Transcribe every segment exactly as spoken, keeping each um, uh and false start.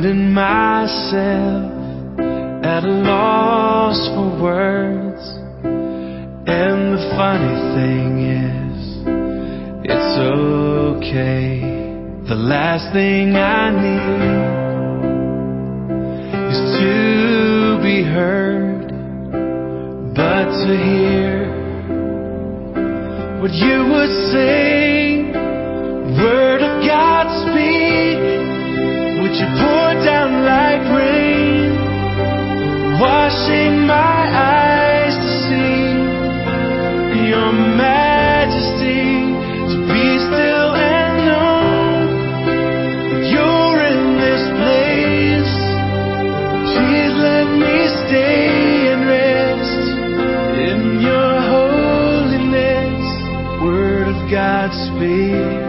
finding myself at a loss for words. And the funny thing is, it's okay. The last thing I need is to be heard, but to hear what you would say. Word of God, speak. Would you pour down like rain, washing my eyes to see your majesty, to be still and know that you're in this place. Please let me stay and rest in your holiness. Word of God, speak.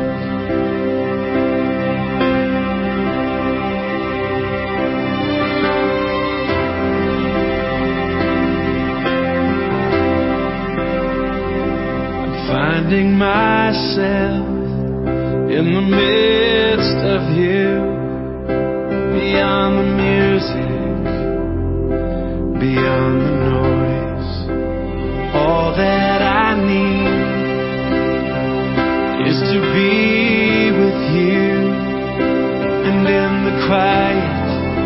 Finding myself in the midst of you, beyond the music, beyond the noise. All that I need is to be with you, and in the quiet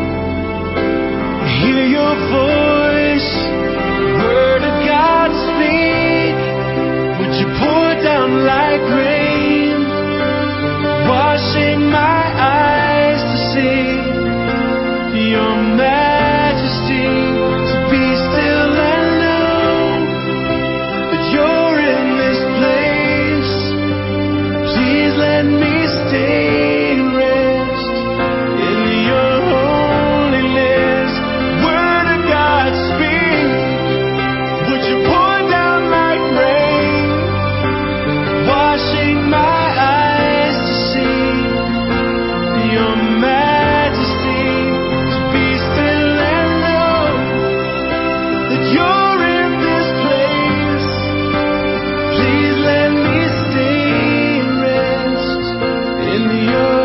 hear your voice. Word of God, speak. Would you pour down like rain, washing my eyes to see your majesty, to be still and know that you're in this place. Please let me stay and rest in your holiness. Word of God, speak. Would you pour down like rain, washing my eyes to see your majesty, to be still and know that you're in this place. Please let me stay and rest in your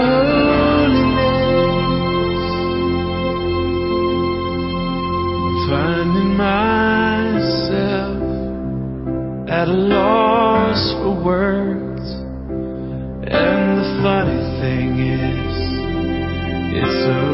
holiness. Finding myself at a loss for words, and the funny thing is, it's